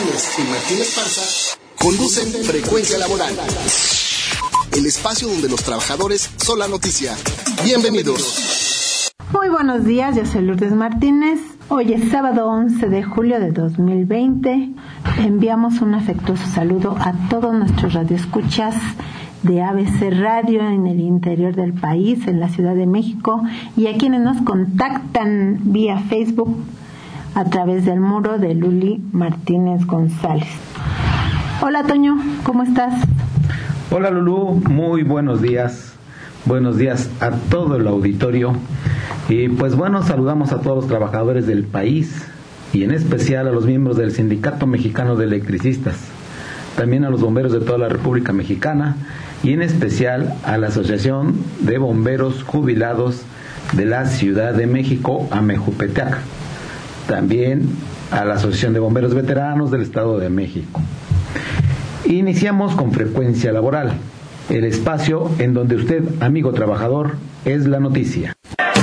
Martínez y Martínez Parza conducen Frecuencia Laboral, el espacio donde los trabajadores son la noticia. Bienvenidos. Muy buenos días, yo soy Lourdes Martínez. Hoy es sábado 11 de julio de 2020. Enviamos un afectuoso saludo a todos nuestros radioescuchas de ABC Radio en el interior del país, en la Ciudad de México, y a quienes nos contactan vía Facebook a través del muro de Luli Martínez González. Hola Toño, ¿cómo estás? Hola Lulú, muy buenos días. Buenos días a todo el auditorio. Y pues bueno, saludamos a todos los trabajadores del país y en especial a los miembros del Sindicato Mexicano de Electricistas, también a los bomberos de toda la República Mexicana y en especial a la Asociación de Bomberos Jubilados de la Ciudad de México, Amejupeteac, también a la Asociación de Bomberos Veteranos del Estado de México. Iniciamos con Frecuencia Laboral, el espacio en donde usted, amigo trabajador, es la noticia.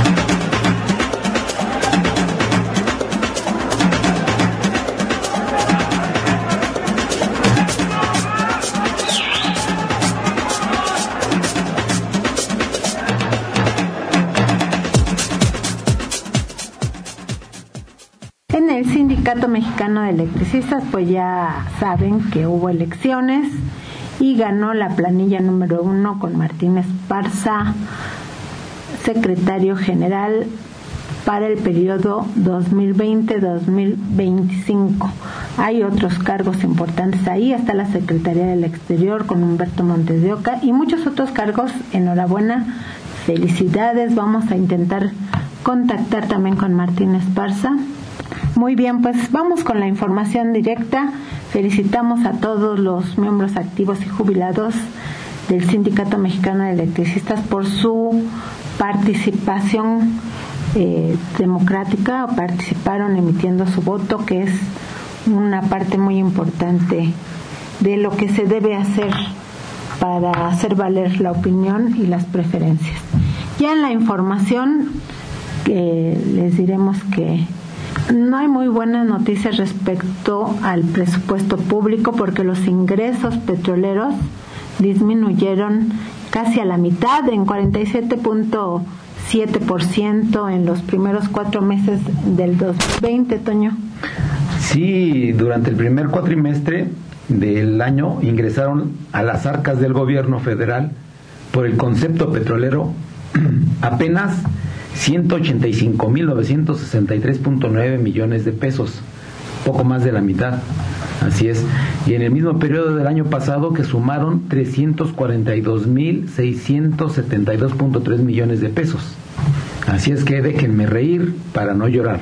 En el Sindicato Mexicano de Electricistas, pues ya saben que hubo elecciones y ganó la planilla número 1 con Martínez Parza, secretario general para el periodo 2020-2025. Hay otros cargos importantes ahí, hasta la Secretaría del Exterior con Humberto Montes de Oca y muchos otros cargos. Enhorabuena, felicidades. Vamos a intentar contactar también con Martínez Parza. Muy bien, pues vamos con la información directa. Felicitamos a todos los miembros activos y jubilados del Sindicato Mexicano de Electricistas por su participación democrática. Participaron emitiendo su voto, que es una parte muy importante de lo que se debe hacer para hacer valer la opinión y las preferencias. Ya en la información les diremos que no hay muy buenas noticias respecto al presupuesto público, porque los ingresos petroleros disminuyeron casi a la mitad, en 47.7% en los primeros 4 meses del 2020, Toño. Sí, durante el primer cuatrimestre del año ingresaron a las arcas del gobierno federal por el concepto petrolero apenas 185.963.9 millones de pesos, poco más de la mitad, así es, y en el mismo periodo del año pasado que sumaron 342.672.3 millones de pesos, así es que déjenme reír para no llorar.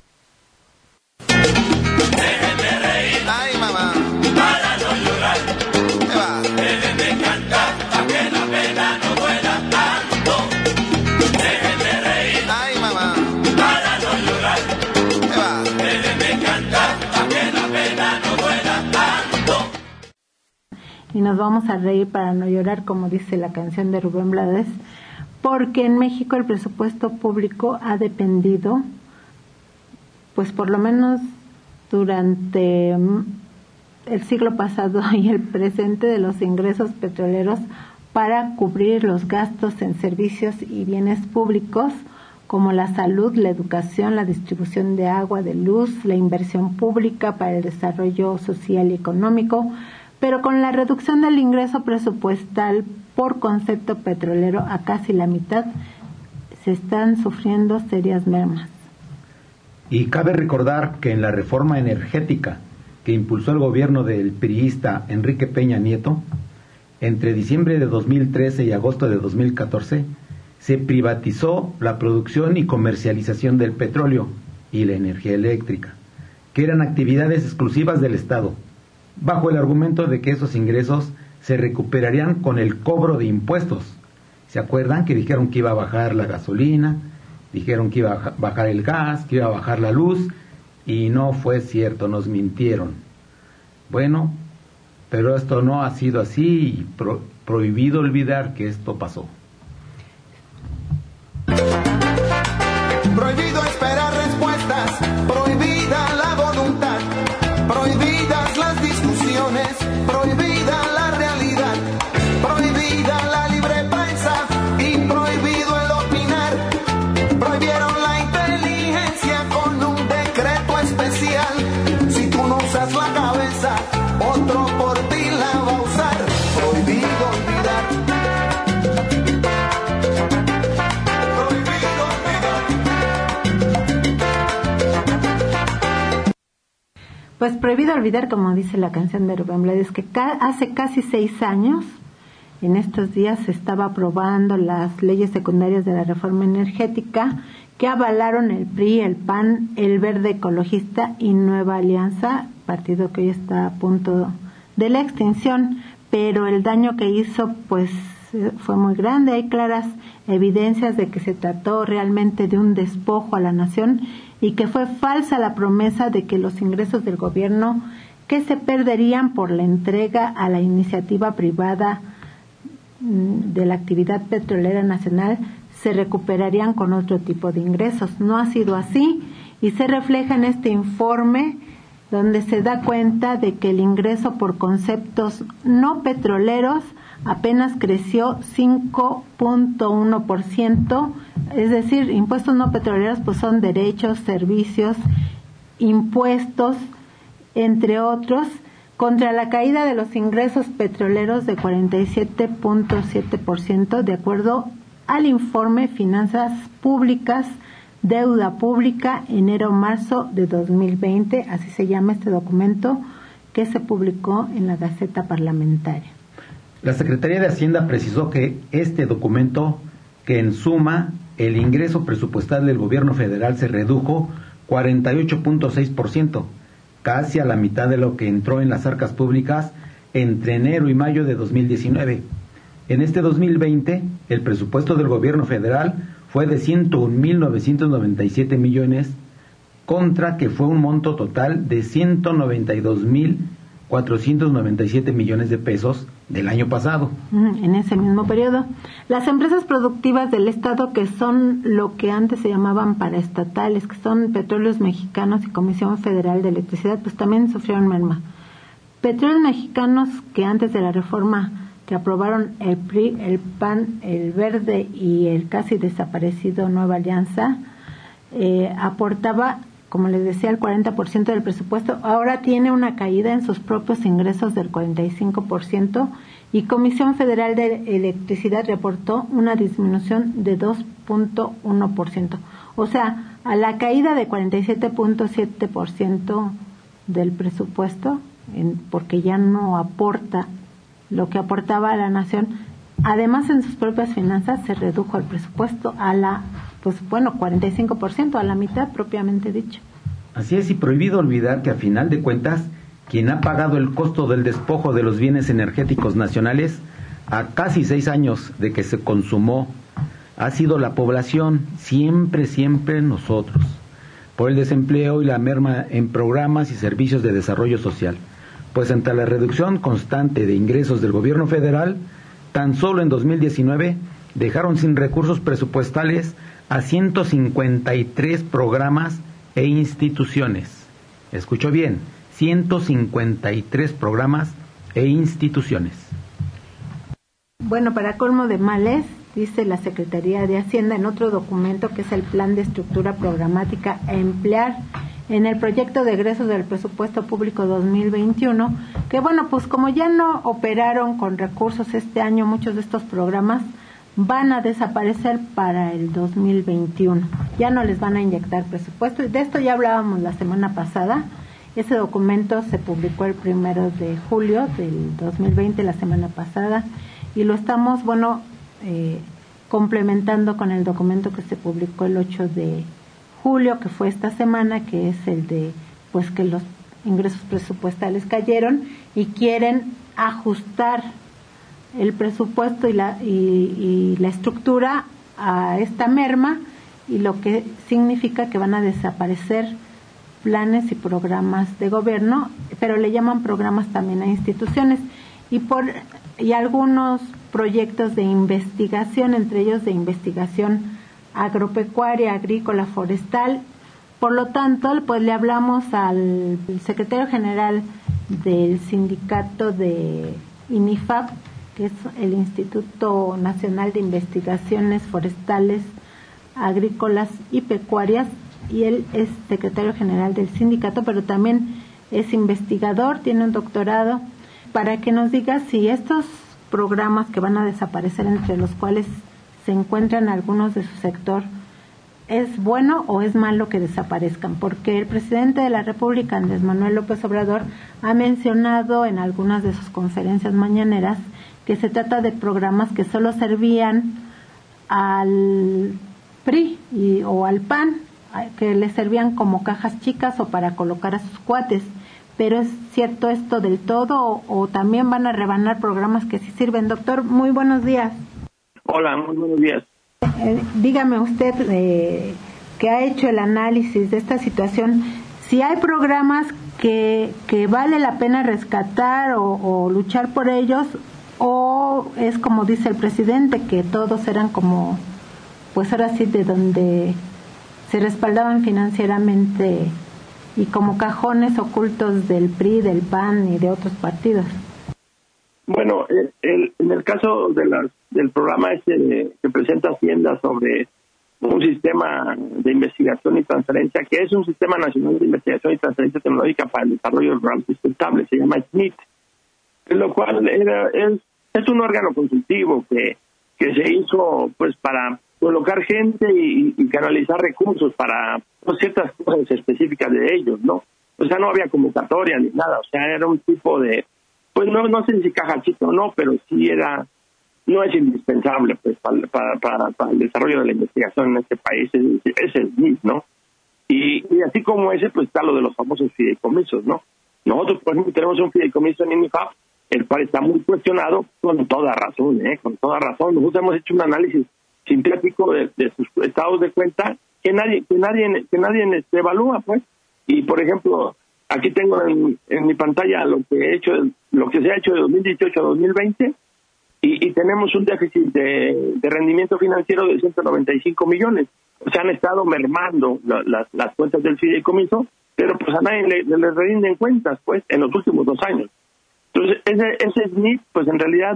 Y nos vamos a reír para no llorar, como dice la canción de Rubén Blades, porque en México el presupuesto público ha dependido, pues por lo menos durante el siglo pasado y el presente, de los ingresos petroleros para cubrir los gastos en servicios y bienes públicos como la salud, la educación, la distribución de agua, de luz, la inversión pública para el desarrollo social y económico. Pero con la reducción del ingreso presupuestal por concepto petrolero a casi la mitad, se están sufriendo serias mermas. Y cabe recordar que en la reforma energética que impulsó el gobierno del priista Enrique Peña Nieto, entre diciembre de 2013 y agosto de 2014, se privatizó la producción y comercialización del petróleo y la energía eléctrica, que eran actividades exclusivas del Estado, bajo el argumento de que esos ingresos se recuperarían con el cobro de impuestos. ¿Se acuerdan que dijeron que iba a bajar la gasolina, dijeron que iba a bajar el gas, que iba a bajar la luz, y no fue cierto, nos mintieron? Bueno, pero esto no ha sido así y prohibido olvidar que esto pasó. Prohibido esperar respuestas, prohibida la voluntad, prohibida Pues prohibido olvidar, como dice la canción de Rubén Blades, que hace casi 6 años, en estos días se estaba aprobando las leyes secundarias de la reforma energética que avalaron el PRI, el PAN, el Verde Ecologista y Nueva Alianza, partido que hoy está a punto de la extinción, pero el daño que hizo pues fue muy grande. Hay claras evidencias de que se trató realmente de un despojo a la nación y que fue falsa la promesa de que los ingresos del gobierno que se perderían por la entrega a la iniciativa privada de la actividad petrolera nacional se recuperarían con otro tipo de ingresos. No ha sido así y se refleja en este informe donde se da cuenta de que el ingreso por conceptos no petroleros apenas creció 5.1%, es decir, impuestos no petroleros pues son derechos, servicios, impuestos, entre otros, contra la caída de los ingresos petroleros de 47.7%, de acuerdo al informe Finanzas Públicas, Deuda Pública, enero-marzo de 2020, así se llama este documento que se publicó en la Gaceta Parlamentaria. La Secretaría de Hacienda precisó que este documento, que en suma el ingreso presupuestal del gobierno federal se redujo 48.6%, casi a la mitad de lo que entró en las arcas públicas entre enero y mayo de 2019. En este 2020, el presupuesto del gobierno federal fue de 101.997 millones, contra que fue un monto total de 192.497 millones de pesos del año pasado. En ese mismo periodo, las empresas productivas del Estado, que son lo que antes se llamaban paraestatales, que son Petróleos Mexicanos y Comisión Federal de Electricidad, pues también sufrieron merma. Petróleos Mexicanos, que antes de la reforma que aprobaron el PRI, el PAN, el Verde y el casi desaparecido Nueva Alianza, aportaba, como les decía, el 40% del presupuesto, ahora tiene una caída en sus propios ingresos del 45%, y Comisión Federal de Electricidad reportó una disminución de 2.1%. O sea, a la caída de 47.7% del presupuesto, porque ya no aporta lo que aportaba a la nación, además en sus propias finanzas se redujo el presupuesto a 45%, a la mitad propiamente dicho. Así es, y prohibido olvidar que a final de cuentas, quien ha pagado el costo del despojo de los bienes energéticos nacionales a casi 6 años de que se consumó ha sido la población, siempre nosotros, por el desempleo y la merma en programas y servicios de desarrollo social. Pues ante la reducción constante de ingresos del gobierno federal, tan solo en 2019 dejaron sin recursos presupuestales a 153 programas e instituciones. Escuchó bien, 153 programas e instituciones. Bueno, para colmo de males, dice la Secretaría de Hacienda en otro documento que es el Plan de Estructura Programática a emplear en el proyecto de egresos del presupuesto público 2021, que bueno, pues como ya no operaron con recursos este año, muchos de estos programas van a desaparecer para el 2021. Ya no les van a inyectar presupuesto. De esto ya hablábamos la semana pasada. Ese documento se publicó el 1 de julio del 2020, la semana pasada, y lo estamos, complementando con el documento que se publicó el 8 de julio, que fue esta semana, que es el de pues que los ingresos presupuestales cayeron y quieren ajustar el presupuesto y la estructura a esta merma, y lo que significa que van a desaparecer planes y programas de gobierno, pero le llaman programas también a instituciones y algunos proyectos de investigación, entre ellos de investigación agropecuaria, agrícola, forestal. Por lo tanto, pues le hablamos al secretario general del sindicato de INIFAP, que es el Instituto Nacional de Investigaciones Forestales, Agrícolas y Pecuarias, y él es secretario general del sindicato, pero también es investigador, tiene un doctorado, para que nos diga si estos programas que van a desaparecer, entre los cuales se encuentran algunos de su sector, ¿es bueno o es malo que desaparezcan? Porque el presidente de la República, Andrés Manuel López Obrador, ha mencionado en algunas de sus conferencias mañaneras que se trata de programas que solo servían al PRI o al PAN, que les servían como cajas chicas o para colocar a sus cuates. Pero ¿es cierto esto del todo o también van a rebanar programas que sí sirven? Doctor, muy buenos días. Hola, muy buenos días. Dígame usted, que ha hecho el análisis de esta situación, si hay programas que vale la pena rescatar o luchar por ellos, o es como dice el presidente, que todos eran como, pues ahora sí, de donde se respaldaban financieramente y como cajones ocultos del PRI, del PAN y de otros partidos. Bueno, en el caso del programa ese que presenta Hacienda sobre un sistema de investigación y transferencia, que es un sistema nacional de investigación y transferencia tecnológica para el desarrollo rural sustentable, se llama SNIT, lo cual es un órgano consultivo que se hizo pues para colocar gente y canalizar recursos para ciertas cosas específicas de ellos, ¿no? O sea, no había convocatoria ni nada, o sea, era un tipo de, pues no sé si cajachito o no, pero sí no es indispensable pues para el desarrollo de la investigación en este país, es el NIT, ¿no? Y así como ese, pues está lo de los famosos fideicomisos, ¿no? Nosotros, por ejemplo, tenemos un fideicomiso en INIFAP, el cual está muy cuestionado, con toda razón, con toda razón. Nosotros hemos hecho un análisis sintético de sus estados de cuenta que nadie evalúa, pues. Y, por ejemplo, aquí tengo en mi pantalla lo que se ha hecho de 2018 a 2020, y tenemos un déficit de rendimiento financiero de 195 millones. O sea, han estado mermando las cuentas del fideicomiso, pero pues a nadie le rinden cuentas, pues, en los últimos 2 años. Entonces, ese SNIT, pues en realidad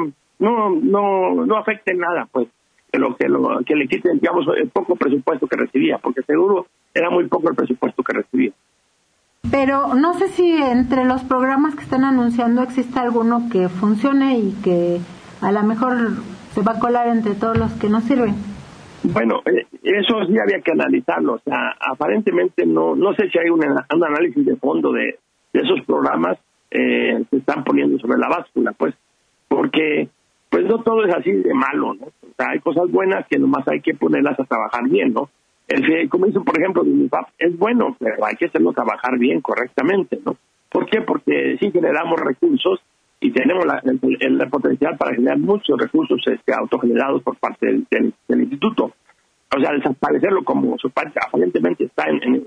no afecta en nada, pues, que le quiten, digamos, el poco presupuesto que recibía, porque seguro era muy poco el presupuesto que recibía. Pero no sé si entre los programas que están anunciando existe alguno que funcione y que a lo mejor se va a colar entre todos los que no sirven. Bueno, eso sí había que analizarlo. O sea, aparentemente no sé si hay un análisis de fondo de esos programas que se están poniendo sobre la báscula, pues, porque pues no todo es así de malo, ¿no? O sea, hay cosas buenas que nomás hay que ponerlas a trabajar bien, ¿no? El fideicomiso, por ejemplo, de UNIFAP es bueno, pero hay que hacerlo trabajar bien, correctamente, ¿no? ¿Por qué? porque sí generamos recursos y tenemos el potencial para generar muchos recursos autogenerados por parte del instituto. O sea, desaparecerlo como su parte aparentemente está en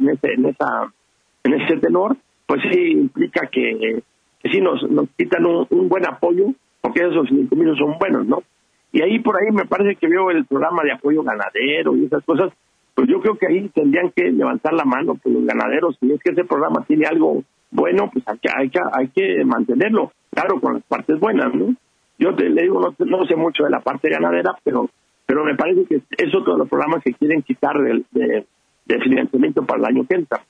ese tenor, pues sí implica que sí nos quitan un buen apoyo, porque esos fideicomisos son buenos, ¿no? Y ahí por ahí me parece que veo el programa de apoyo ganadero y esas cosas, pues yo creo que ahí tendrían que levantar la mano por los ganaderos. Si es que ese programa tiene algo bueno, pues hay que mantenerlo, claro, con las partes buenas, ¿no? Yo le digo, no sé mucho de la parte ganadera, pero me parece que es otro de los programas que quieren quitar de financiamiento para el año que entra.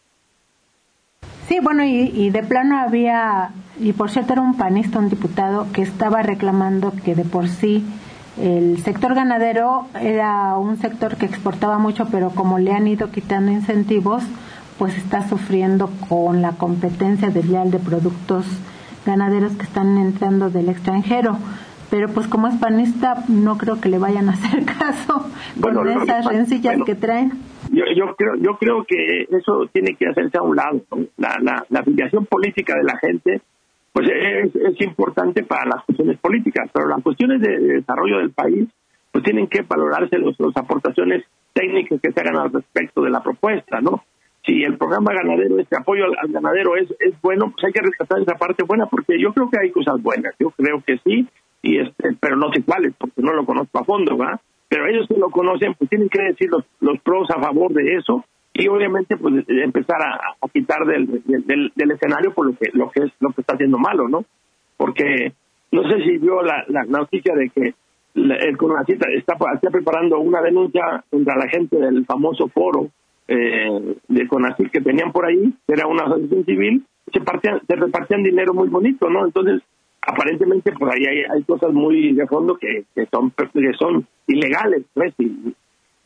Sí, bueno, y de plano había, y por cierto era un panista, un diputado, que estaba reclamando que de por sí el sector ganadero era un sector que exportaba mucho, pero como le han ido quitando incentivos, pues está sufriendo con la competencia desleal de productos ganaderos que están entrando del extranjero. Pero pues como es panista, no creo que le vayan a hacer caso con esas rencillas que traen. Yo creo que eso tiene que hacerse a un lado, ¿no? La afiliación política de la gente pues es importante para las cuestiones políticas, pero las cuestiones de desarrollo del país pues tienen que valorarse las aportaciones técnicas que se hagan al respecto de la propuesta, ¿no? Si el programa ganadero, este apoyo al ganadero es bueno, pues hay que rescatar esa parte buena, porque yo creo que hay cosas buenas, yo creo que sí, pero no sé cuáles, porque no lo conozco a fondo, ¿verdad? Pero ellos que lo conocen, pues tienen que decir los pros a favor de eso, y obviamente pues empezar a quitar del escenario por lo que está haciendo malo, ¿no? Porque no sé si vio la noticia de que el CONACYT está preparando una denuncia contra la gente del famoso foro de CONACYT que tenían por ahí, era una asociación civil, se repartían dinero muy bonito, ¿no? Entonces aparentemente por ahí hay cosas muy de fondo que son ilegales, ¿ves?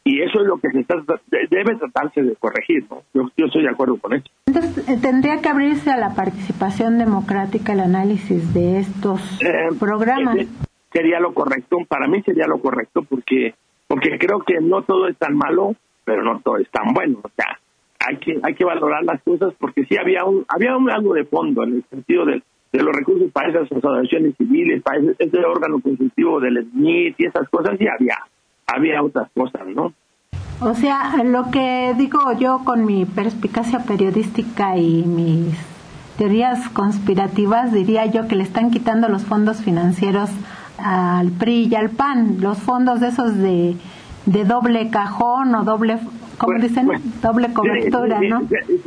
Y eso es lo que debe tratarse de corregir, ¿no? Yo estoy de acuerdo con eso. Entonces, ¿tendría que abrirse a la participación democrática el análisis de estos programas? Sería lo correcto, para mí sería lo correcto, porque creo que no todo es tan malo, pero no todo es tan bueno. O sea, hay que valorar las cosas, porque sí había algo de fondo en el sentido de los recursos para esas asociaciones civiles, para ese órgano consultivo del SNIT y esas cosas, sí había otras cosas, ¿no? O sea, lo que digo yo con mi perspicacia periodística y mis teorías conspirativas, diría yo que le están quitando los fondos financieros al PRI y al PAN, los fondos de esos de doble cajón o doble, ¿cómo dicen? Doble cobertura, ¿no?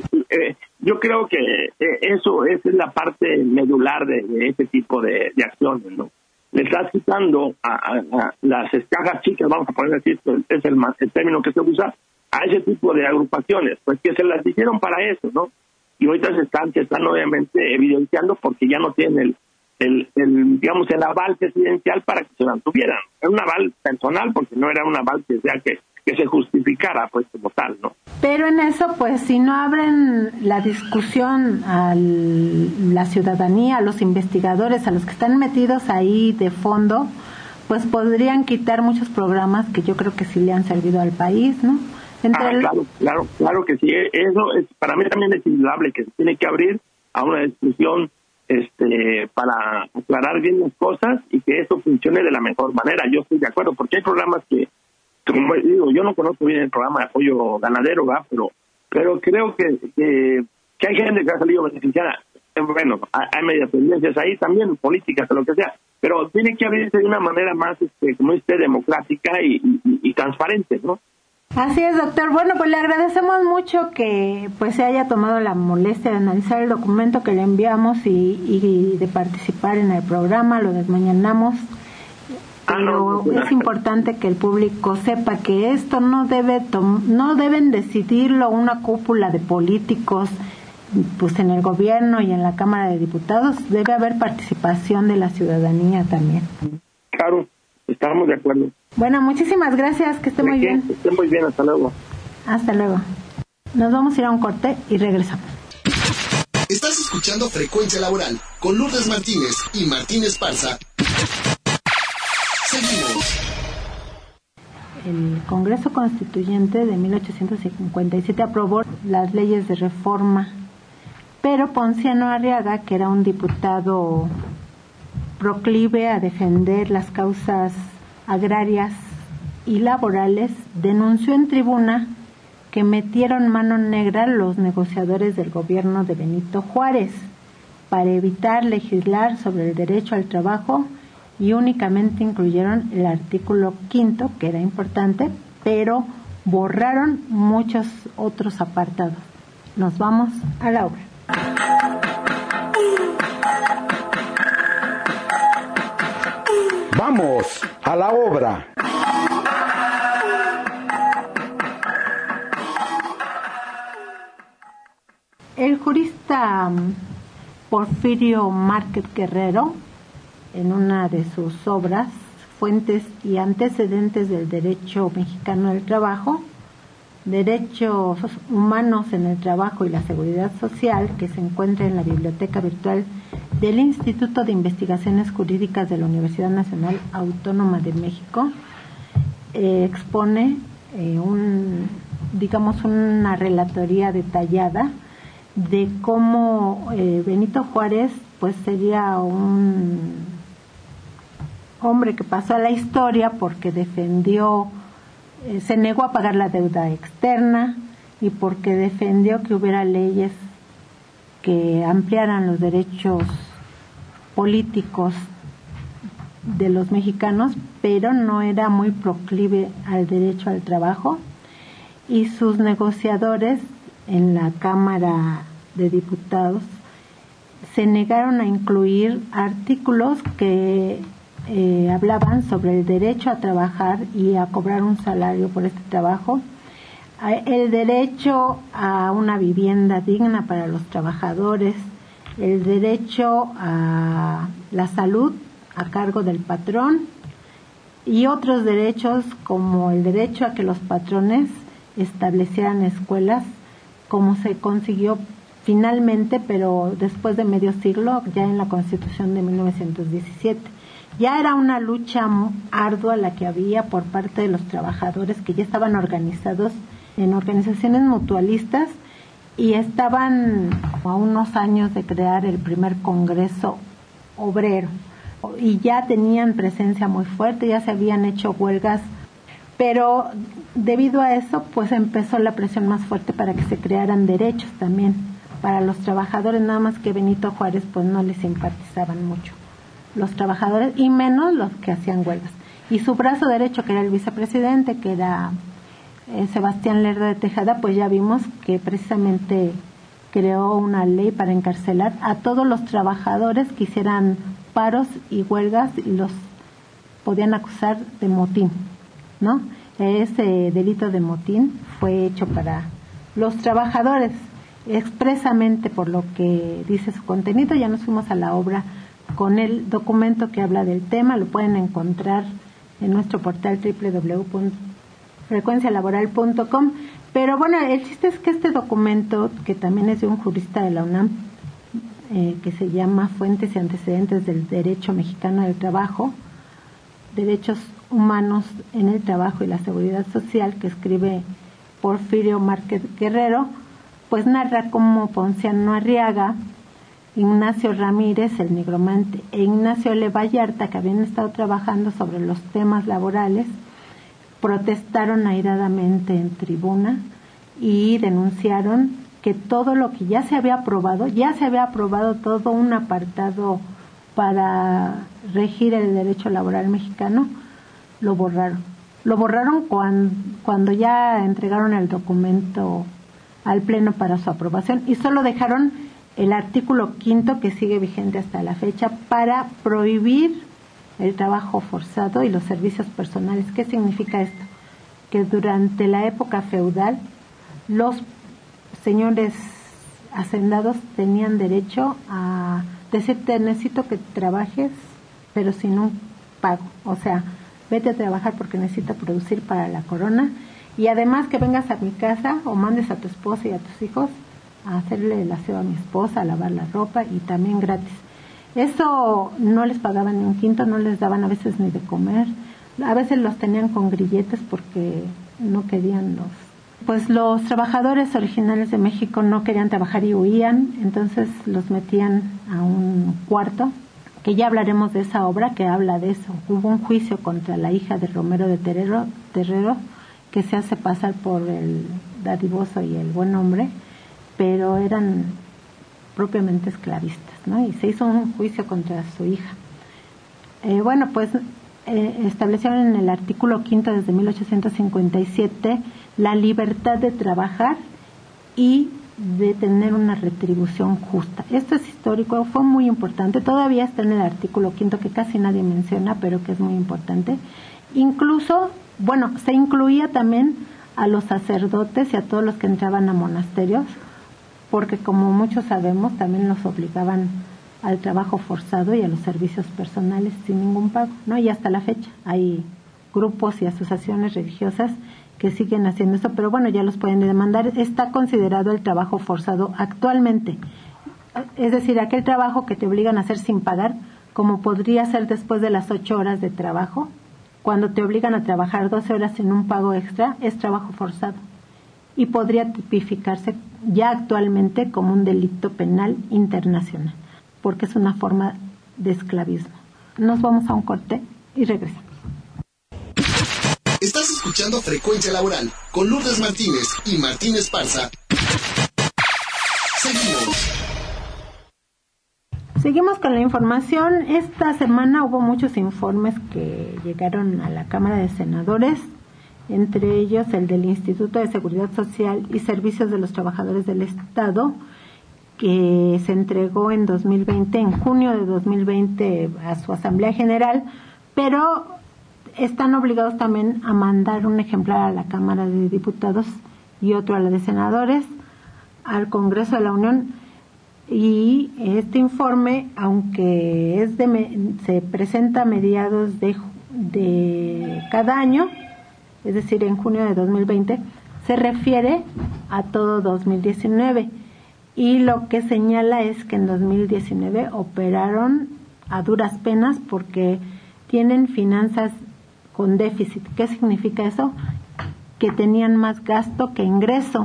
Yo creo que esa es la parte medular de este tipo de acciones, ¿no? Le estás quitando a las cajas chicas, vamos a poner así, es el término que se usa, a ese tipo de agrupaciones, pues que se las hicieron para eso, ¿no? Y ahorita se están obviamente evidenciando porque ya no tienen digamos, el aval presidencial para que se mantuvieran. Era un aval personal, porque no era un aval que se justificara, pues, como tal, ¿no? Pero en eso, pues, si no abren la discusión a la ciudadanía, a los investigadores, a los que están metidos ahí de fondo, pues podrían quitar muchos programas que yo creo que sí le han servido al país, ¿no? Claro que sí. Eso para mí también es indudable que se tiene que abrir a una discusión para aclarar bien las cosas y que eso funcione de la mejor manera. Yo estoy de acuerdo, porque hay programas que, como digo, yo no conozco bien el programa de apoyo ganadero, ¿verdad? Pero creo que hay gente que ha salido beneficiada. Bueno, hay medias tendencias ahí también, políticas o lo que sea, pero tiene que abrirse de una manera más, como dice, democrática y transparente, ¿no? Así es, doctor. Bueno, pues le agradecemos mucho que pues se haya tomado la molestia de analizar el documento que le enviamos y de participar en el programa. Lo desmañanamos, pero es importante que el público sepa que esto no deben decidirlo una cúpula de políticos, pues en el gobierno y en la Cámara de Diputados. Debe haber participación de la ciudadanía también. Claro, estamos de acuerdo. Bueno, muchísimas gracias, que esté muy bien. Que esté muy bien, hasta luego. Hasta luego. Nos vamos a ir a un corte y regresamos. Estás escuchando Frecuencia Laboral con Lourdes Martínez y Martín Esparza. Seguimos. El Congreso Constituyente de 1857 aprobó las leyes de reforma, pero Ponciano Arriaga, que era un diputado proclive a defender las causas agrarias y laborales, denunció en tribuna que metieron mano negra los negociadores del gobierno de Benito Juárez para evitar legislar sobre el derecho al trabajo y únicamente incluyeron el artículo 5º, que era importante, pero borraron muchos otros apartados. Nos vamos a la obra. Vamos a la obra. El jurista Porfirio Márquez Guerrero, en una de sus obras, Fuentes y antecedentes del derecho mexicano del trabajo, Derechos humanos en el trabajo y la seguridad social, que se encuentra en la biblioteca virtual del Instituto de Investigaciones Jurídicas de la Universidad Nacional Autónoma de México, expone una relatoría detallada de cómo Benito Juárez pues sería un hombre que pasó a la historia porque se negó a pagar la deuda externa y porque defendió que hubiera leyes que ampliaran los derechos políticos de los mexicanos, pero no era muy proclive al derecho al trabajo, y sus negociadores en la Cámara de Diputados se negaron a incluir artículos que hablaban sobre el derecho a trabajar y a cobrar un salario por este trabajo, el derecho a una vivienda digna para los trabajadores, el derecho a la salud a cargo del patrón y otros derechos como el derecho a que los patrones establecieran escuelas, como se consiguió finalmente, pero después de medio siglo, ya en la Constitución de 1917. Ya era una lucha ardua la que había por parte de los trabajadores que ya estaban organizados en organizaciones mutualistas y estaban a unos años de crear el primer Congreso Obrero y ya tenían presencia muy fuerte, ya se habían hecho huelgas, pero debido a eso pues empezó la presión más fuerte para que se crearan derechos también para los trabajadores, nada más que Benito Juárez pues no les simpatizaban mucho los trabajadores y menos los que hacían huelgas. Y su brazo derecho, que era el vicepresidente, que era Sebastián Lerdo de Tejada, pues ya vimos que precisamente creó una ley para encarcelar a todos los trabajadores que hicieran paros y huelgas y los podían acusar de motín, ¿no? Ese delito de motín fue hecho para los trabajadores expresamente por lo que dice su contenido. Ya nos fuimos a la obra con el documento que habla del tema, lo pueden encontrar en nuestro portal www.frecuencialaboral.com. Pero bueno, el chiste es que este documento, que también es de un jurista de la UNAM, que se llama Fuentes y Antecedentes del Derecho Mexicano del Trabajo, Derechos Humanos en el Trabajo y la Seguridad Social, que escribe Porfirio Márquez Guerrero, pues narra cómo Ponciano Arriaga, Ignacio Ramírez, el nigromante, e Ignacio L. Vallarta, que habían estado trabajando sobre los temas laborales, protestaron airadamente en tribuna y denunciaron que todo lo que ya se había aprobado todo un apartado para regir el derecho laboral mexicano, lo borraron. Lo borraron cuando ya entregaron el documento al Pleno para su aprobación y solo dejaron el artículo 5, que sigue vigente hasta la fecha, para prohibir el trabajo forzado y los servicios personales. ¿Qué significa esto? Que durante la época feudal los señores hacendados tenían derecho a decirte: necesito que trabajes, pero sin un pago. O sea, vete a trabajar porque necesito producir para la corona, y además que vengas a mi casa o mandes a tu esposa y a tus hijos a hacerle el aseo a mi esposa, a lavar la ropa, y también gratis. Eso no les pagaban ni un quinto, no les daban a veces ni de comer, a veces los tenían con grilletes porque no querían los trabajadores originales de México no querían trabajar y huían, entonces los metían a un cuarto, que ya hablaremos de esa obra que habla de eso. Hubo un juicio contra la hija de Romero de Terrero, que se hace pasar por el dadivoso y el buen hombre, pero eran propiamente esclavistas, ¿no? Y se hizo un juicio contra su hija. Establecieron en el artículo 5 desde 1857 la libertad de trabajar y de tener una retribución justa. Esto es histórico, fue muy importante, todavía está en el artículo 5 que casi nadie menciona, pero que es muy importante. Incluso, se incluía también a los sacerdotes y a todos los que entraban a monasterios, porque como muchos sabemos, también los obligaban al trabajo forzado y a los servicios personales sin ningún pago, ¿no? Y hasta la fecha hay grupos y asociaciones religiosas que siguen haciendo esto, pero ya los pueden demandar. Está considerado el trabajo forzado actualmente, es decir, aquel trabajo que te obligan a hacer sin pagar, como podría ser después de las 8 horas de trabajo. Cuando te obligan a trabajar 12 horas sin un pago extra, es trabajo forzado y podría tipificarse ya actualmente como un delito penal internacional, porque es una forma de esclavismo. Nos vamos a un corte y regresamos. Estás escuchando Frecuencia Laboral con Lourdes Martínez y Martín Esparza. Seguimos con la información. Esta semana hubo muchos informes que llegaron a la Cámara de Senadores, entre ellos el del Instituto de Seguridad Social y Servicios de los Trabajadores del Estado, que se entregó en 2020, en junio de 2020, a su Asamblea General, pero están obligados también a mandar un ejemplar a la Cámara de Diputados y otro a la de Senadores, al Congreso de la Unión. Y este informe, aunque se presenta a mediados de de cada año, es decir, en junio de 2020, se refiere a todo 2019. Y lo que señala es que en 2019 operaron a duras penas porque tienen finanzas con déficit. ¿Qué significa eso? Que tenían más gasto que ingreso.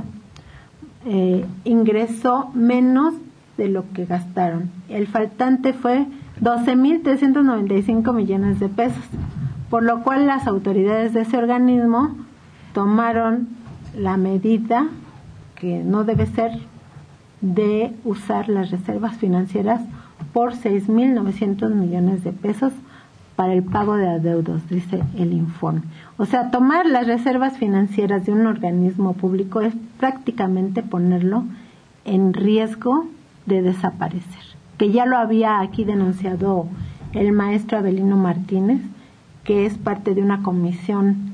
Ingresó menos de lo que gastaron. El faltante fue 12.395 millones de pesos, por lo cual las autoridades de ese organismo tomaron la medida, que no debe ser, de usar las reservas financieras por 6.900 millones de pesos para el pago de adeudos, dice el informe. O sea, tomar las reservas financieras de un organismo público es prácticamente ponerlo en riesgo de desaparecer, que ya lo había aquí denunciado el maestro Abelino Martínez, que es parte de una comisión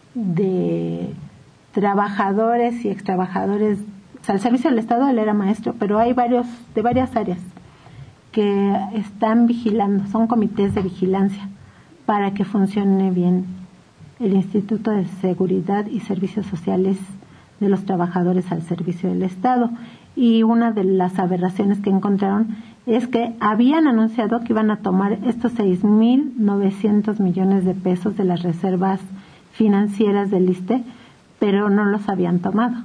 de trabajadores y extrabajadores al servicio del Estado. Él era maestro, pero hay varios de varias áreas que están vigilando, son comités de vigilancia para que funcione bien el Instituto de Seguridad y Servicios Sociales de los Trabajadores al servicio del Estado. Y una de las aberraciones que encontraron es que habían anunciado que iban a tomar estos 6.900 millones de pesos de las reservas financieras del ISSSTE, pero no los habían tomado.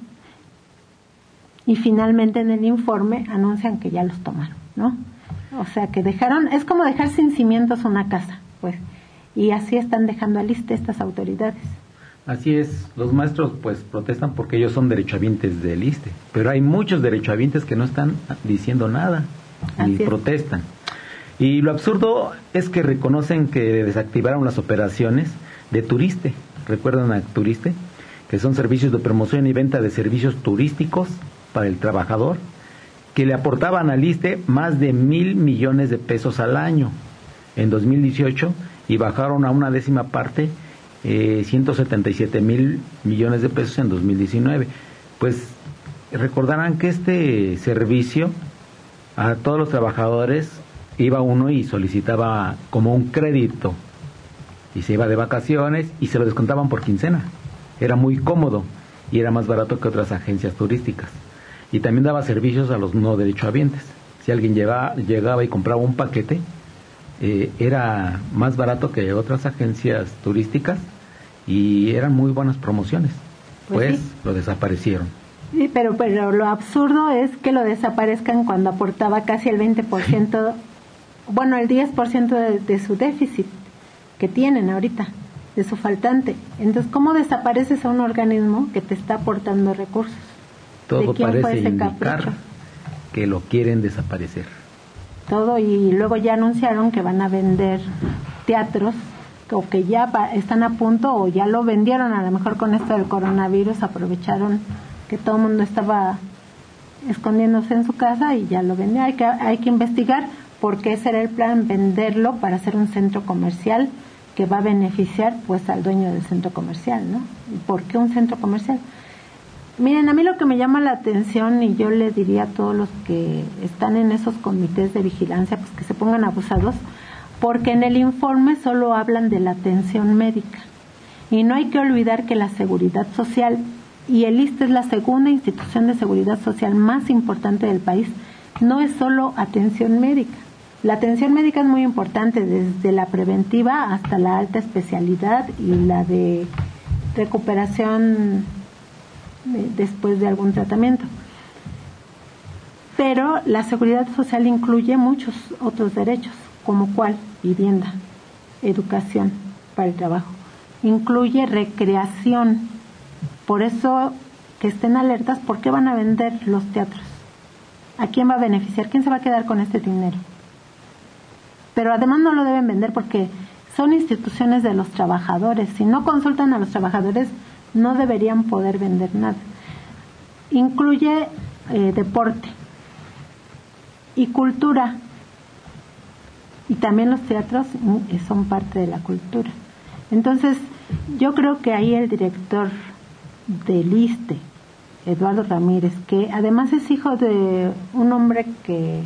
Y finalmente en el informe anuncian que ya los tomaron, ¿no? O sea que dejaron, es como dejar sin cimientos una casa, pues, y así están dejando al ISSSTE estas autoridades. Así es, los maestros pues protestan porque ellos son derechohabientes del ISSSTE, pero hay muchos derechohabientes que no están diciendo nada y protestan. Y lo absurdo es que reconocen que desactivaron las operaciones de Turiste. ¿Recuerdan a Turiste? Que son servicios de promoción y venta de servicios turísticos para el trabajador, que le aportaban al ISSSTE más de 1,000 millones de pesos al año en 2018 y bajaron a una décima parte, 177,000 millones de pesos en 2019. Pues recordarán que este servicio a todos los trabajadores iba uno y solicitaba como un crédito y se iba de vacaciones y se lo descontaban por quincena. Era muy cómodo y era más barato que otras agencias turísticas. Y también daba servicios a los no derechohabientes. Si alguien llegaba y compraba un paquete, era más barato que otras agencias turísticas y eran muy buenas promociones. Pues sí, lo desaparecieron. Sí, pero lo absurdo es que lo desaparezcan cuando aportaba casi el 20%, bueno, el 10% de su déficit que tienen ahorita, de su faltante. Entonces, ¿cómo desapareces a un organismo que te está aportando recursos? Todo parece indicar que lo quieren desaparecer. Todo, y luego ya anunciaron que van a vender teatros, o que ya están a punto, o ya lo vendieron. A lo mejor con esto del coronavirus aprovecharon que todo el mundo estaba escondiéndose en su casa y ya lo vendieron. Hay que investigar por qué será el plan, venderlo para hacer un centro comercial que va a beneficiar pues al dueño del centro comercial, ¿no? ¿Por qué un centro comercial? Miren, a mí lo que me llama la atención, y yo le diría a todos los que están en esos comités de vigilancia, pues que se pongan abusados, porque en el informe solo hablan de la atención médica. Y no hay que olvidar que la seguridad social, y el ISSSTE es la segunda institución de seguridad social más importante del país, no es solo atención médica. La atención médica es muy importante, desde la preventiva hasta la alta especialidad y la de recuperación después de algún tratamiento. Pero la seguridad social incluye muchos otros derechos, como cuál: vivienda, educación para el trabajo, incluye recreación. Por eso que estén alertas, ¿por qué van a vender los teatros? ¿A quién va a beneficiar? ¿Quién se va a quedar con este dinero? Pero además no lo deben vender porque son instituciones de los trabajadores. Si no consultan a los trabajadores, no deberían poder vender nada. Incluye deporte y cultura. Y también los teatros son parte de la cultura. Entonces, yo creo que ahí el director del ISSSTE, Eduardo Ramírez, que además es hijo de un hombre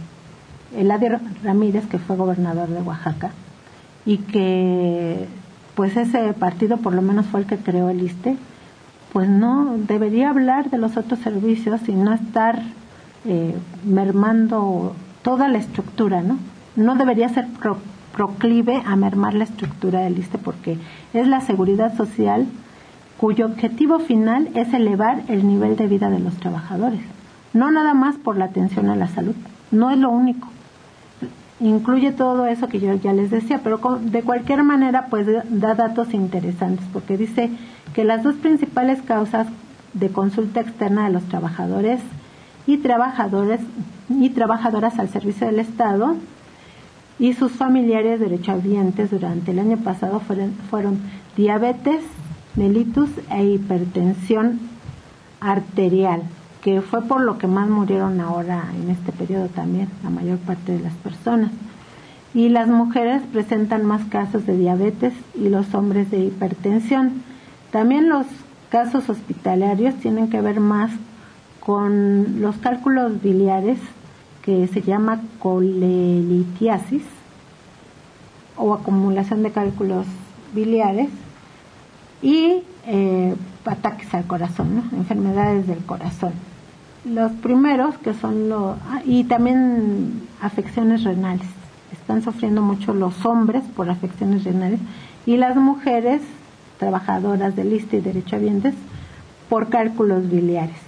Eladio Ramírez, que fue gobernador de Oaxaca, y que pues ese partido por lo menos fue el que creó el ISSSTE, pues no debería hablar de los otros servicios y no estar mermando toda la estructura, ¿no? No debería ser proclive a mermar la estructura del ISSSTE, porque es la seguridad social cuyo objetivo final es elevar el nivel de vida de los trabajadores, no nada más por la atención a la salud, no es lo único. Incluye todo eso que yo ya les decía, pero de cualquier manera pues da datos interesantes, porque dice que las dos principales causas de consulta externa de los trabajadores y trabajadoras al servicio del Estado y sus familiares derechohabientes durante el año pasado fueron diabetes, mellitus e hipertensión arterial, que fue por lo que más murieron ahora en este periodo también, la mayor parte de las personas. Y las mujeres presentan más casos de diabetes y los hombres de hipertensión. También los casos hospitalarios tienen que ver más con los cálculos biliares, que se llama colelitiasis o acumulación de cálculos biliares, y ataques al corazón, ¿no? Enfermedades del corazón. Los primeros, que son y también afecciones renales. Están sufriendo mucho los hombres por afecciones renales y las mujeres trabajadoras del ISSSTE y derechohabientes por cálculos biliares.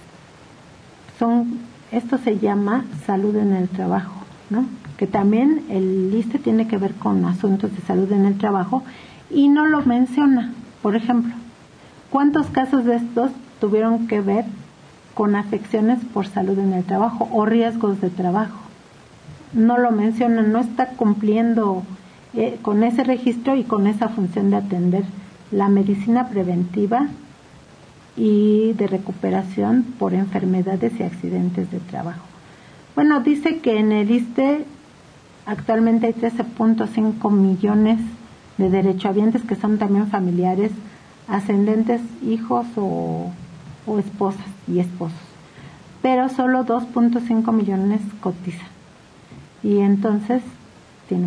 Esto se llama salud en el trabajo, ¿no? Que también el ISSSTE tiene que ver con asuntos de salud en el trabajo y no lo menciona. Por ejemplo, ¿cuántos casos de estos tuvieron que ver con afecciones por salud en el trabajo o riesgos de trabajo? No lo menciona, no está cumpliendo con ese registro y con esa función de atender la medicina preventiva y de recuperación por enfermedades y accidentes de trabajo. Bueno, dice que en el ISSSTE actualmente hay 13.5 millones de derechohabientes que son también familiares, ascendentes, hijos o esposas y esposos, pero solo 2.5 millones cotizan, y entonces tiene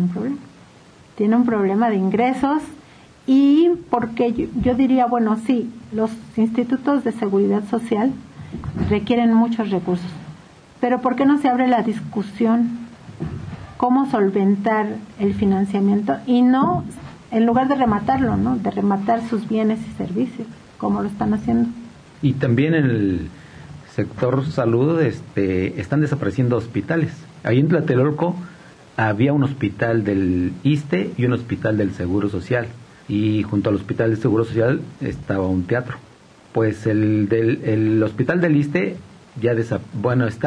un problema de ingresos. Y porque yo diría, bueno, sí, los institutos de seguridad social requieren muchos recursos, pero ¿por qué no se abre la discusión cómo solventar el financiamiento y no, en lugar de rematarlo, ¿no?, de rematar sus bienes y servicios, como lo están haciendo? Y también en el sector salud están desapareciendo hospitales. Ahí en Tlatelolco había un hospital del ISSSTE y un hospital del Seguro Social, y junto al hospital del Seguro Social estaba un teatro. Pues el hospital del ISSSTE ya está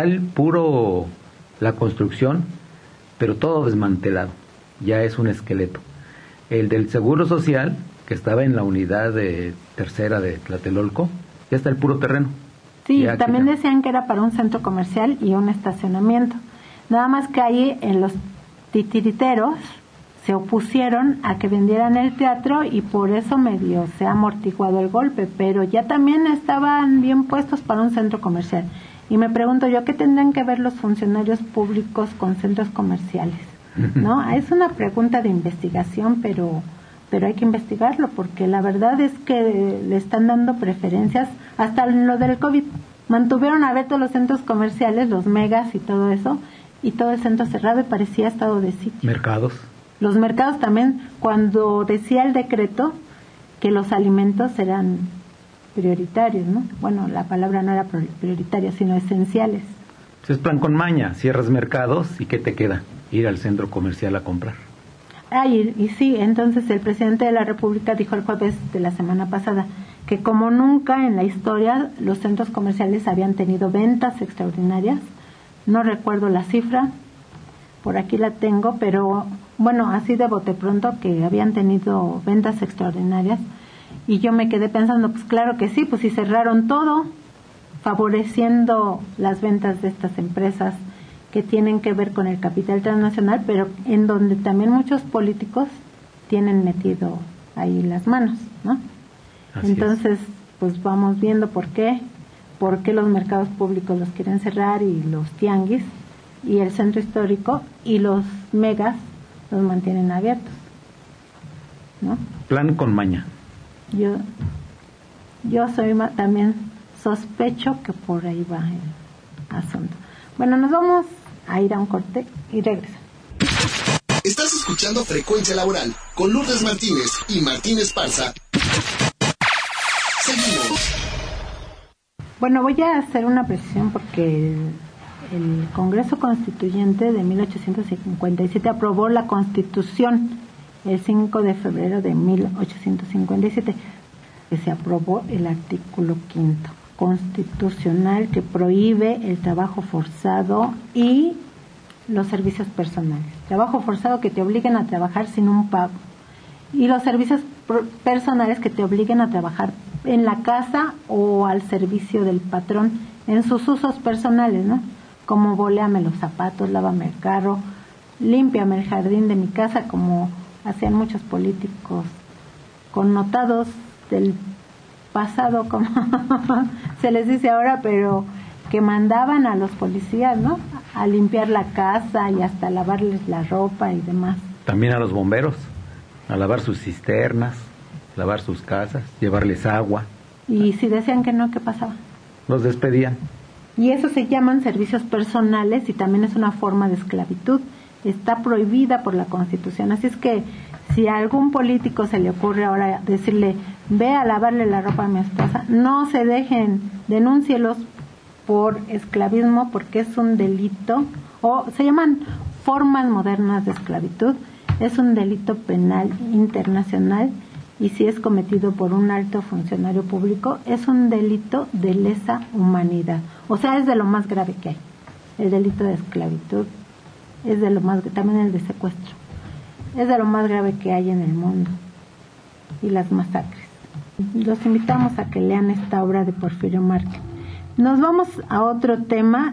la construcción, pero todo desmantelado, ya es un esqueleto. El del Seguro Social, que estaba en la unidad tercera de Tlatelolco, ya está el puro terreno. Sí, también decían que era para un centro comercial y un estacionamiento. Nada más que ahí en los titiriteros se opusieron a que vendieran el teatro y por eso medio se ha amortiguado el golpe, pero ya también estaban bien puestos para un centro comercial. Y me pregunto yo, ¿qué tendrán que ver los funcionarios públicos con centros comerciales? ¿No? Es una pregunta de investigación, pero hay que investigarlo, porque la verdad es que le están dando preferencias hasta en lo del COVID. Mantuvieron abiertos los centros comerciales, los megas y todo eso, y todo el centro cerrado y parecía estado de sitio. Mercados. Los mercados también, cuando decía el decreto que los alimentos eran prioritarios, ¿no? Bueno, la palabra no era prioritaria, sino esenciales. Es plan con maña, cierras mercados y ¿qué te queda? Ir al centro comercial a comprar. Y sí, entonces el presidente de la República dijo el jueves de la semana pasada que como nunca en la historia los centros comerciales habían tenido ventas extraordinarias. No recuerdo la cifra, por aquí la tengo, pero bueno, así de bote pronto que habían tenido ventas extraordinarias. Y yo me quedé pensando, pues claro que sí, pues si cerraron todo, favoreciendo las ventas de estas empresas que tienen que ver con el capital transnacional, pero en donde también muchos políticos tienen metido ahí las manos, ¿no? Entonces, pues vamos viendo por qué los mercados públicos los quieren cerrar y los tianguis y el centro histórico y los megas los mantienen abiertos. ¿no? Plan con maña. Yo soy también sospecho que por ahí va el asunto. Bueno, nos vamos a ir a un corte y regreso. Estás escuchando Frecuencia Laboral con Lourdes Martínez y Martín Esparza. Seguimos. Bueno, voy a hacer una precisión porque el Congreso Constituyente de 1857 aprobó la Constitución el 5 de febrero de 1857, que se aprobó el artículo 5º constitucional que prohíbe el trabajo forzado y los servicios personales. Trabajo forzado que te obliguen a trabajar sin un pago, y los servicios personales que te obliguen a trabajar en la casa o al servicio del patrón en sus usos personales, ¿no? Como boléame los zapatos, lávame el carro, límpiame el jardín de mi casa, como hacían muchos políticos connotados del pasado, como se les dice ahora, pero que mandaban a los policías, ¿no?, a limpiar la casa y hasta lavarles la ropa y demás. También a los bomberos, a lavar sus cisternas, lavar sus casas, llevarles agua. Y si decían que no, ¿qué pasaba? Los despedían. Y eso se llaman servicios personales y también es una forma de esclavitud. Está prohibida por la Constitución. Así es que si a algún político se le ocurre ahora decirle, ve a lavarle la ropa a mi esposa, no se dejen, denúncielos por esclavismo, porque es un delito, o se llaman formas modernas de esclavitud. Es un delito penal internacional, y si es cometido por un alto funcionario público, es un delito de lesa humanidad. O sea, es de lo más grave que hay. El delito de esclavitud es de lo más, también el de secuestro, es de lo más grave que hay en el mundo. Y las masacres. Los invitamos a que lean esta obra de Porfirio Márquez. Nos vamos a otro tema.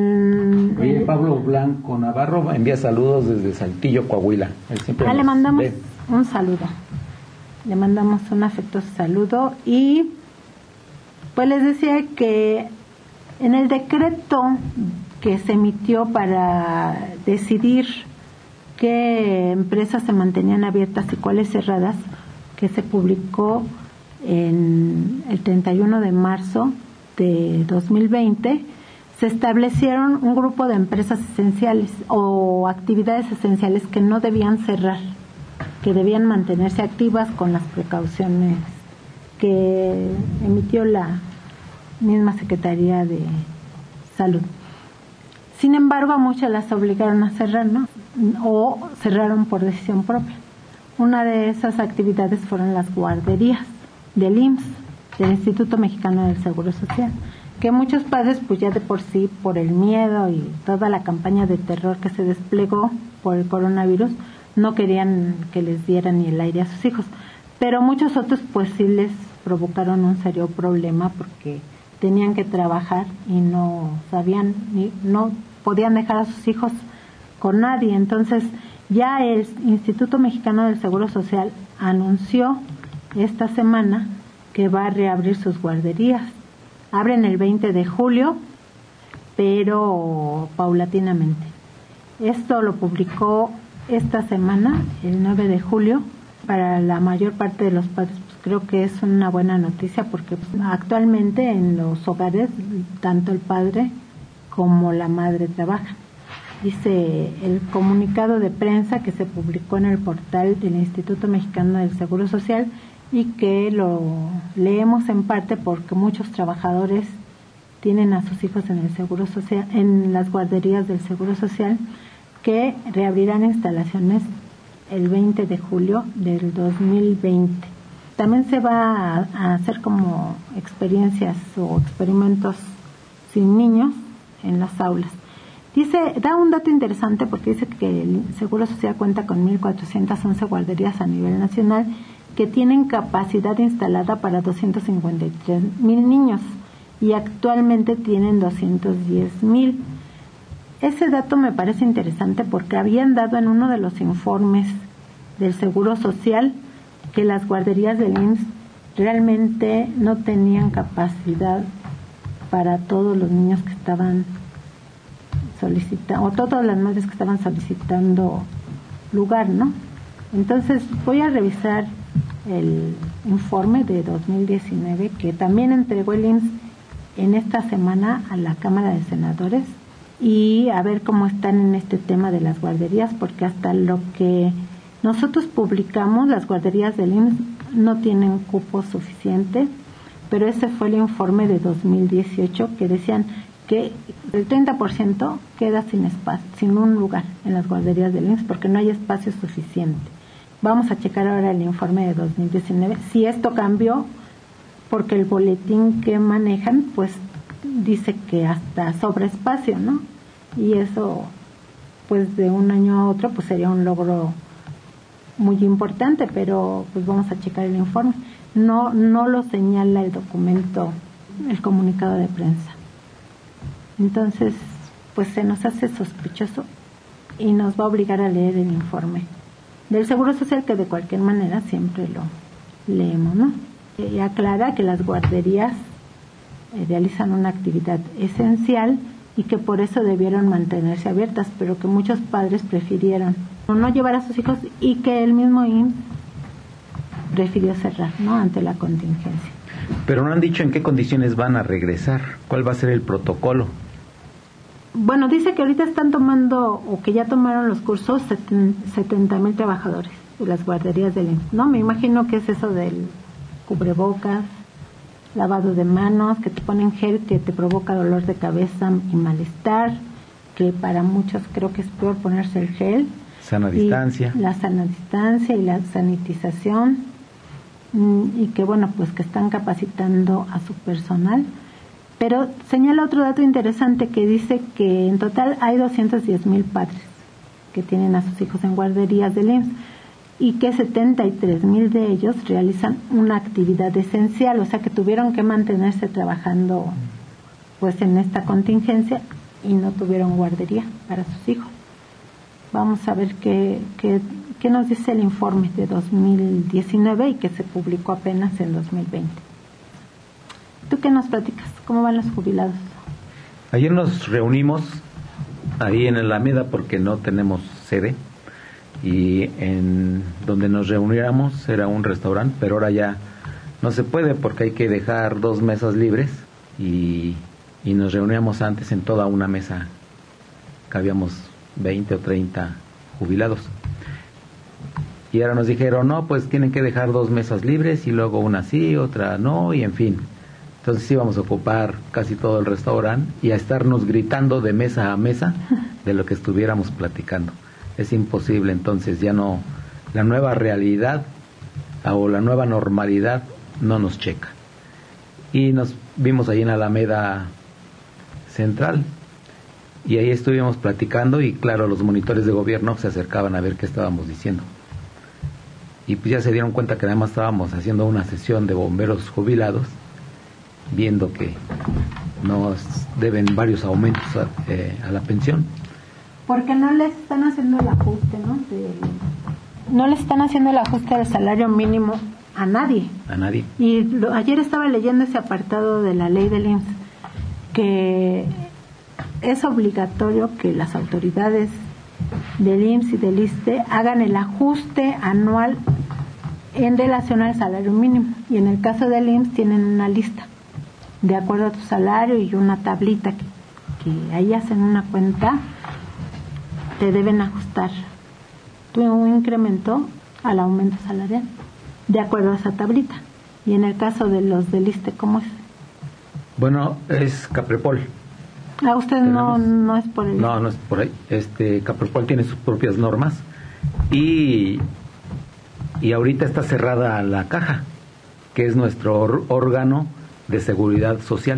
Pablo Blanco Navarro envía saludos desde Saltillo, Coahuila. Le mandamos un saludo. Le mandamos un afectuoso saludo. Y pues les decía que en el decreto que se emitió para decidir qué empresas se mantenían abiertas y cuáles cerradas, que se publicó en el 31 de marzo de 2020, se establecieron un grupo de empresas esenciales o actividades esenciales que no debían cerrar, que debían mantenerse activas con las precauciones que emitió la misma Secretaría de Salud. Sin embargo, a muchas las obligaron a cerrar, ¿no?, o cerraron por decisión propia. Una de esas actividades fueron las guarderías del IMSS, del Instituto Mexicano del Seguro Social, que muchos padres, pues ya de por sí, por el miedo y toda la campaña de terror que se desplegó por el coronavirus, no querían que les dieran ni el aire a sus hijos. Pero muchos otros pues sí les provocaron un serio problema, porque tenían que trabajar y no sabían, no podían dejar a sus hijos con nadie. Entonces ya el Instituto Mexicano del Seguro Social anunció esta semana que va a reabrir sus guarderías. Abren el 20 de julio, pero paulatinamente. Esto lo publicó esta semana, el 9 de julio. Para la mayor parte de los padres, pues creo que es una buena noticia, porque actualmente en los hogares tanto el padre como la madre trabajan. Dice el comunicado de prensa que se publicó en el portal del Instituto Mexicano del Seguro Social, y que lo leemos en parte porque muchos trabajadores tienen a sus hijos en el Seguro Social, en las guarderías del Seguro Social, que reabrirán instalaciones el 20 de julio del 2020. También se va a hacer como experiencias o experimentos sin niños en las aulas. Da un dato interesante, porque dice que el Seguro Social cuenta con 1.411 guarderías a nivel nacional que tienen capacidad instalada para 253,000 niños, y actualmente tienen 210,000. Ese dato me parece interesante porque habían dado en uno de los informes del Seguro Social que las guarderías del IMSS realmente no tenían capacidad para todos los niños que estaban solicitando, o todas las madres que estaban solicitando lugar, ¿no? Entonces voy a revisar el informe de 2019 que también entregó el IMSS en esta semana a la Cámara de Senadores y a ver cómo están en este tema de las guarderías, porque hasta lo que nosotros publicamos, las guarderías del IMSS no tienen cupo suficiente, pero ese fue el informe de 2018 que decían que el 30% queda sin espacio, sin un lugar en las guarderías del IMSS porque no hay espacio suficiente. Vamos a checar ahora el informe de 2019, si esto cambió, porque el boletín que manejan, pues dice que hasta sobra espacio, ¿no? Y eso, pues de un año a otro, pues sería un logro muy importante, pero pues vamos a checar el informe. No lo señala el documento, el comunicado de prensa. Entonces, pues se nos hace sospechoso y nos va a obligar a leer el informe del Seguro Social, que de cualquier manera siempre lo leemos, ¿no? Y aclara que las guarderías realizan una actividad esencial y que por eso debieron mantenerse abiertas, pero que muchos padres prefirieron no llevar a sus hijos y que el mismo IMSS prefirió cerrar, ¿no?, ante la contingencia. Pero no han dicho en qué condiciones van a regresar, cuál va a ser el protocolo. Bueno, dice que ahorita están tomando, o que ya tomaron los cursos, 70,000 trabajadores de las guarderías del IMSS, ¿no? Me imagino que es eso del cubrebocas, lavado de manos, que te ponen gel que te provoca dolor de cabeza y malestar, que para muchos creo que es peor ponerse el gel. Sana distancia. La sana distancia y la sanitización, y que bueno, pues que están capacitando a su personal. Pero señala otro dato interesante que dice que en total hay 210,000 padres que tienen a sus hijos en guarderías del IMSS y que 73,000 de ellos realizan una actividad esencial, o sea que tuvieron que mantenerse trabajando pues en esta contingencia y no tuvieron guardería para sus hijos. Vamos a ver qué nos dice el informe de 2019 y que se publicó apenas en 2020. ¿Tú qué nos platicas? ¿Cómo van los jubilados? Ayer nos reunimos ahí en Alameda porque no tenemos sede y en donde nos reuniéramos era un restaurante, pero ahora ya no se puede porque hay que dejar 2 mesas libres y nos reuníamos antes en toda una mesa, cabíamos 20 o 30 jubilados. Y ahora nos dijeron, no, pues tienen que dejar 2 mesas libres y luego una sí, otra no, y en fin. Entonces íbamos a ocupar casi todo el restaurante y a estarnos gritando de mesa a mesa de lo que estuviéramos platicando. Es imposible, entonces ya no, la nueva realidad o la nueva normalidad no nos checa. Y nos vimos ahí en Alameda Central y ahí estuvimos platicando y claro, los monitores de gobierno se acercaban a ver qué estábamos diciendo. Y pues ya se dieron cuenta que además estábamos haciendo una sesión de bomberos jubilados, viendo que nos deben varios aumentos a la pensión. Porque no les están haciendo el ajuste, ¿no? No le están haciendo el ajuste del salario mínimo a nadie. A nadie. Y ayer estaba leyendo ese apartado de la ley del IMSS, que es obligatorio que las autoridades del IMSS y del ISSSTE hagan el ajuste anual en relación al salario mínimo. Y en el caso del IMSS tienen una lista de acuerdo a tu salario y una tablita que ahí hacen una cuenta, te deben ajustar tu incremento al aumento salarial de acuerdo a esa tablita. Y en el caso de los del ISSSTE, ¿cómo es? Bueno, es Caprepol. ¿A usted no es por el No, no es por ahí. Caprepol tiene sus propias normas y ahorita está cerrada la caja, que es nuestro órgano de seguridad social.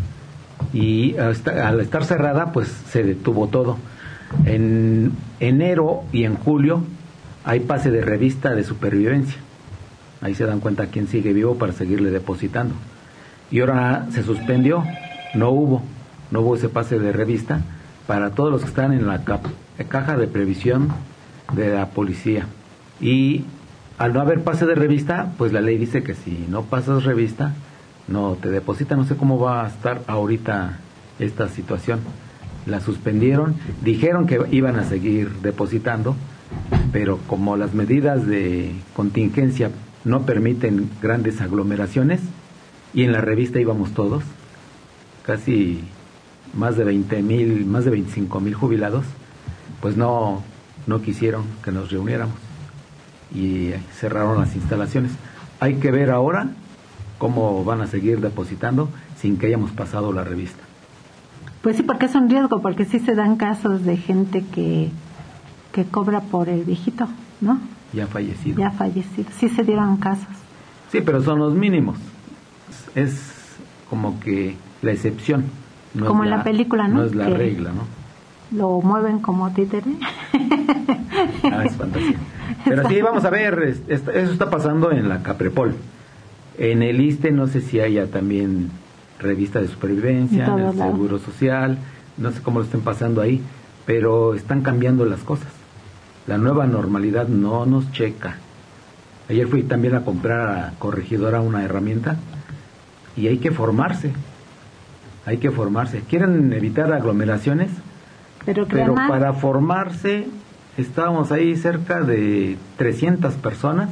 Y al estar cerrada, pues se detuvo todo. En enero y en julio hay pase de revista de supervivencia. Ahí se dan cuenta quién sigue vivo para seguirle depositando. Y ahora se suspendió, no hubo ese pase de revista para todos los que están en la caja de previsión de la policía. Y al no haber pase de revista, pues la ley dice que si no pasas revista, no te depositan. No sé cómo va a estar ahorita esta situación. La suspendieron, dijeron que iban a seguir depositando, pero como las medidas de contingencia no permiten grandes aglomeraciones, y en la revista íbamos todos, casi más de 20,000, más de 25,000 jubilados, pues no quisieron que nos reuniéramos y cerraron las instalaciones. Hay que ver ahora cómo van a seguir depositando sin que hayamos pasado la revista. Pues sí, porque es un riesgo, porque sí se dan casos de gente que cobra por el viejito, ¿no? Ya fallecido. Sí se dieron casos. Sí, pero son los mínimos. Es como que la excepción. No como es en la película, ¿no? No es la regla, ¿no? Lo mueven como títere. Es fantasía. Pero sí, vamos a ver, eso está pasando en la Caprepol. En el ISSSTE no sé si haya también revista de supervivencia, en el Seguro Social, no sé cómo lo estén pasando ahí, pero están cambiando las cosas. La nueva normalidad no nos checa. Ayer fui también a comprar a Corregidora una herramienta y hay que formarse. Quieren evitar aglomeraciones, pero para formarse estábamos ahí cerca de 300 personas,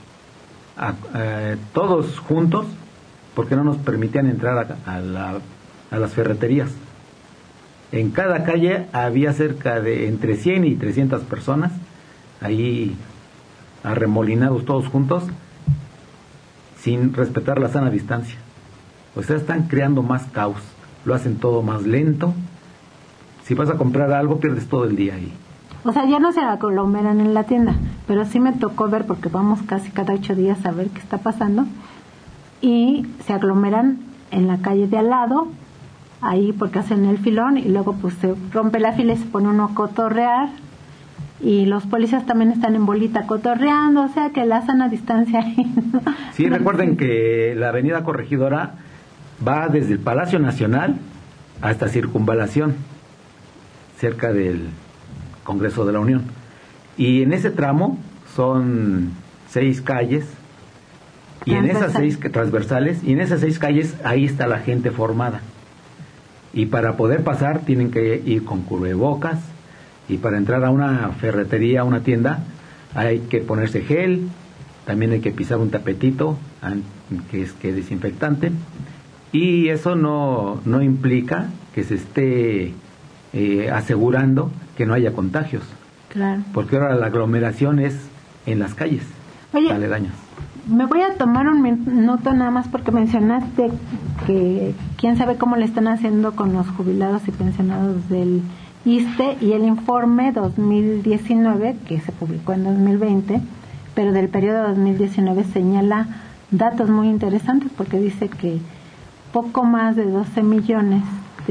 todos juntos, porque no nos permitían entrar a las ferreterías. En cada calle había cerca de entre 100 y 300 personas, ahí arremolinados todos juntos, sin respetar la sana distancia. O sea, están creando más caos, lo hacen todo más lento. Si vas a comprar algo, pierdes todo el día ahí. O sea, ya no se aglomeran en la tienda, pero sí me tocó ver, porque vamos casi cada 8 días a ver qué está pasando, y se aglomeran en la calle de al lado, ahí porque hacen el filón, y luego pues se rompe la fila y se pone uno a cotorrear, y los policías también están en bolita cotorreando, o sea que la sana distancia ahí, ¿no? Sí, recuerden que la avenida Corregidora va desde el Palacio Nacional hasta Circunvalación, cerca del Congreso de la Unión, y en ese tramo son 6 calles, y en esas 6 transversales, y en esas 6 calles ahí está la gente formada, y para poder pasar tienen que ir con cubrebocas, y para entrar a una ferretería, a una tienda, hay que ponerse gel, también hay que pisar un tapetito que es desinfectante, y eso no implica que se esté asegurando que no haya contagios. Claro. Porque ahora la aglomeración es en las calles aledañas. Me voy a tomar un minuto nada más porque mencionaste que quién sabe cómo le están haciendo con los jubilados y pensionados del ISSSTE, y el informe 2019 que se publicó en 2020, pero del periodo 2019 señala datos muy interesantes, porque dice que poco más de 12 millones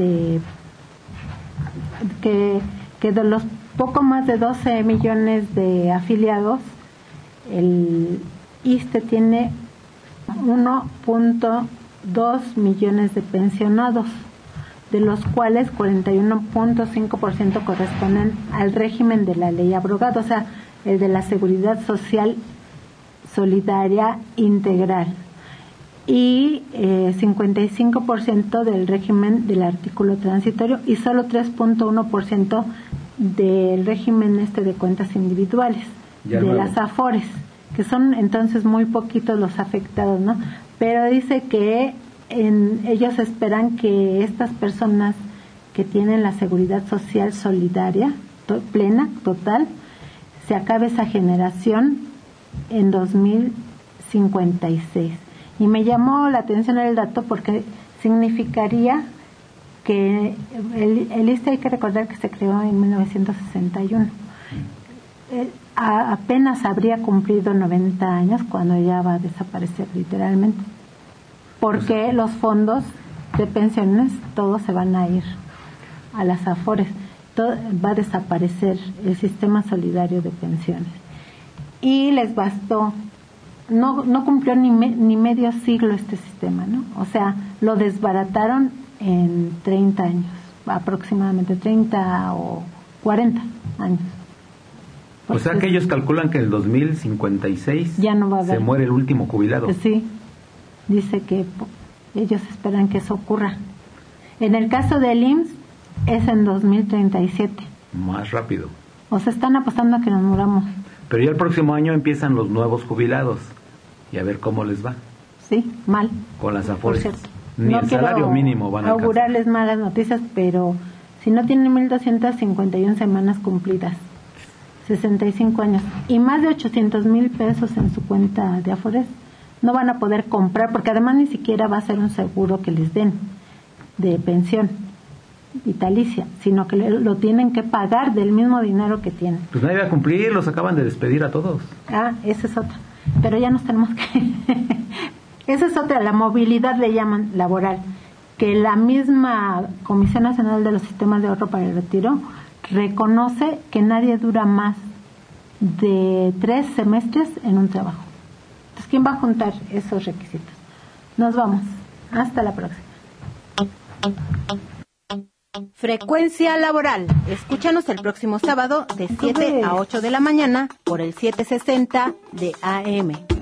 que de los poco más de 12 millones de afiliados, el ISSSTE tiene 1.2 millones de pensionados, de los cuales 41.5% corresponden al régimen de la ley abrogada, o sea, el de la Seguridad Social Solidaria Integral, y 55% del régimen del artículo transitorio, y solo 3.1% del régimen de cuentas individuales, de las AFORES, que son entonces muy poquitos los afectados, ¿no? Pero dice que ellos esperan que estas personas que tienen la seguridad social solidaria plena, total, se acabe esa generación en 2056. Y me llamó la atención el dato porque significaría que el ISSSTE, hay que recordar que se creó en 1961. Apenas habría cumplido 90 años cuando ya va a desaparecer literalmente, porque los fondos de pensiones todos se van a ir a las AFORES, va a desaparecer el sistema solidario de pensiones, y les bastó, no cumplió ni medio siglo este sistema, ¿no? O sea, lo desbarataron en 30 años, aproximadamente 30 o 40 años. O sea que ellos calculan que en el 2056 ya no va a haber, se muere el último jubilado. Sí, dice que ellos esperan que eso ocurra. En el caso del IMSS es en 2037. Más rápido. O sea, están apostando a que nos muramos. Pero ya el próximo año empiezan los nuevos jubilados y a ver cómo les va. Sí, mal. Con las Por afores. cierto. Ni No el quiero salario mínimo van a alcanzar. augurarles malas noticias, pero si no tienen 1,251 semanas cumplidas, 65 años y más de 800,000 pesos en su cuenta de afores, no van a poder comprar, porque además ni siquiera va a ser un seguro que les den de pensión vitalicia, sino que lo tienen que pagar del mismo dinero que tienen. Pues nadie va a cumplir, los acaban de despedir a todos. Esa es otra. Pero ya nos tenemos que... Esa es otra, la movilidad le llaman laboral, que la misma Comisión Nacional de los Sistemas de Ahorro para el Retiro reconoce que nadie dura más de 3 semestres en un trabajo. Entonces, ¿quién va a juntar esos requisitos? Nos vamos. Hasta la próxima. Frecuencia laboral. Escúchanos el próximo sábado de 7 a 8 de la mañana por el 760 de AM.